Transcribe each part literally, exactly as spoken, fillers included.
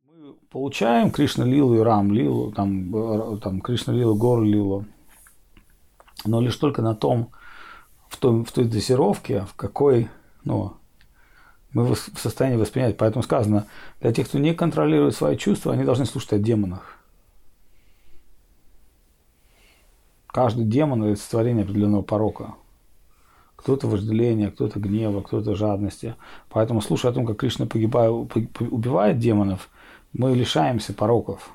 Мы получаем Кришна Лилу и Рам Лилу, там, там Кришна Лилу, Гору Лилу, но лишь только на том, в той, в той дозировке, в какой, ну, мы в состоянии воспринять. Поэтому сказано, для тех, кто не контролирует свои чувства, они должны слушать о демонах. Каждый демон – это олицетворение определенного порока. Кто-то вожделения, кто-то гнева, кто-то жадности. Поэтому, слушая о том, как Кришна погибает, убивает демонов, мы лишаемся пороков.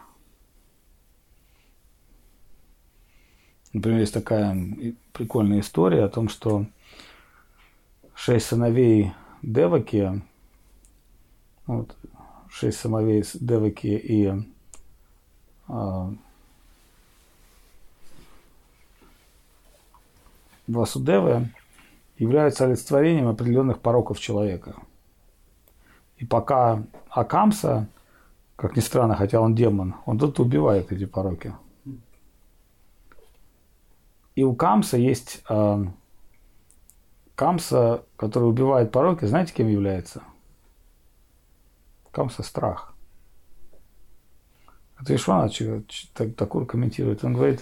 Например, есть такая прикольная история о том, что шесть сыновей Деваки, вот, шесть сыновей Деваки и а, Васудевы являются олицетворением определенных пороков человека. И пока Акамса, как ни странно, хотя он демон, он тут убивает эти пороки. И у Камса есть э, Камса, который убивает пороки, знаете, кем является? Камса – страх. Это Вишванат Такур комментирует. Он говорит,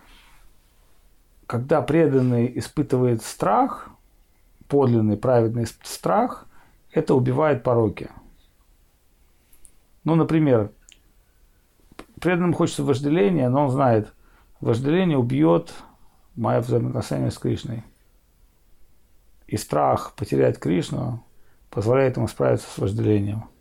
когда преданный испытывает страх, подлинный, праведный страх, это убивает пороки. Ну, например, преданным хочется вожделения, но он знает, вожделение убьет мое взаимоотношение с Кришной. И страх потерять Кришну позволяет ему справиться с вожделением.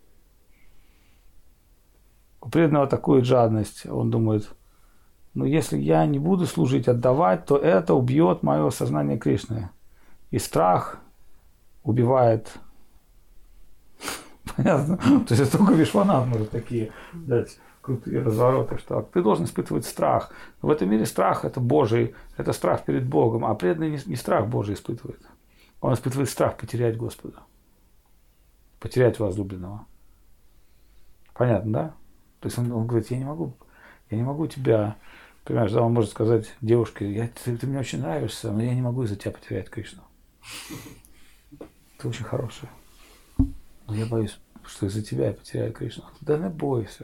У преданного атакует жадность. Он думает, ну если я не буду служить, отдавать, то это убьет мое сознание Кришны. И страх убивает. Понятно? То есть это только Вишванат может такие дать крутые развороты, что ты должен испытывать страх. В этом мире страх – это Божий, это страх перед Богом, а преданный не, не страх Божий испытывает. Он испытывает страх потерять Господа, потерять возлюбленного. Понятно, да? То есть он, он говорит, я не могу, я не могу тебя, понимаешь, да, он может сказать девушке, я, ты, ты мне очень нравишься, но я не могу из-за тебя потерять Кришну. Ты очень хорошая. Но я боюсь, что из-за тебя я потеряю Кришну. Да не бойся.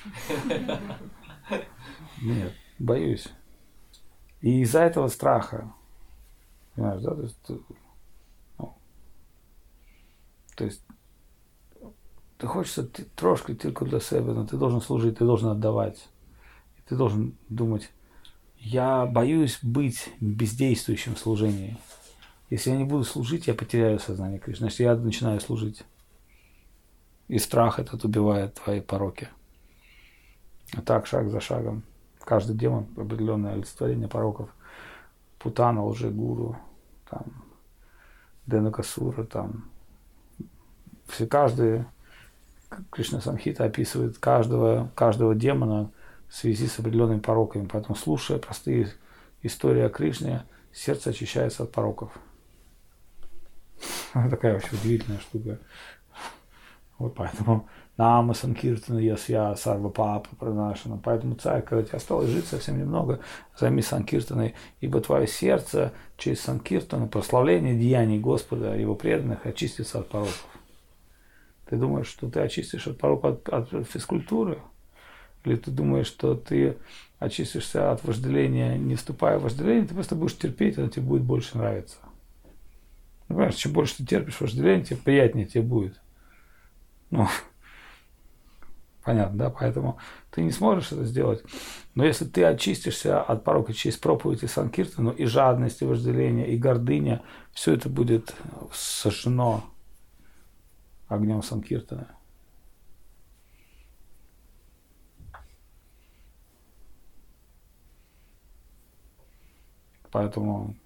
Нет, боюсь. И из-за этого страха, понимаешь, да, то есть, ну, то есть ты хочешь ты трошки только для себя, но ты должен служить, ты должен отдавать. И ты должен думать, я боюсь быть бездействующим в служении. Если я не буду служить, я потеряю сознание Кришны. Значит, я начинаю служить. И страх этот убивает твои пороки. А так, шаг за шагом. Каждый демон – определенное олицетворение пороков. Путана, лжегуру, там, Денакасура, там. Все, каждый, Кришна Самхита описывает каждого, каждого демона в связи с определенными пороками. Поэтому, слушая простые истории о Кришне, сердце очищается от пороков. Такая вообще удивительная штука. Вот поэтому Нама Санкиртана Ясья Сарва Папа Пранашана. Поэтому, царь, когда тебе осталось жить совсем немного, займись Санкиртаной, ибо твое сердце через Санкиртану, прославление деяний Господа, его преданных, очистится от пороков. Ты думаешь, что ты очистишь от пороков от, от физкультуры? Или ты думаешь, что ты очистишься от вожделения, не вступая в вожделение, ты просто будешь терпеть, оно тебе будет больше нравиться. Ну, понимаешь, чем больше ты терпишь вожделение, тем приятнее тебе будет. Ну, понятно, да? Поэтому ты не сможешь это сделать. Но если ты очистишься от порока через проповедь и санкиртану, и жадность, и вожделение, и гордыня, все это будет сожжено огнем санкиртана. Поэтому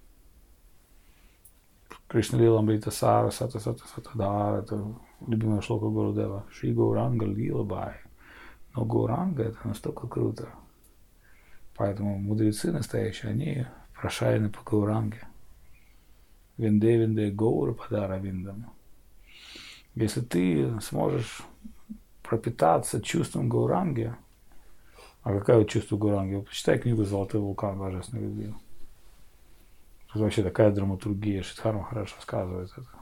Кришна Лила Амрита Сара Сата Сата Сата Дара, это любимая шлока Гурудева. Шри Гауранга Лила Бай. Но Гауранга это настолько круто. Поэтому мудрецы настоящие, они прошарены по Гауранге. Винде Винде Гаура Падара Виндам. Если ты сможешь пропитаться чувством Гауранги, а какое вот чувство Гауранги? Почитай книгу «Золотой вулкан божественной любви». Это вообще такая драматургия, Шиддхарма хорошо рассказывает это.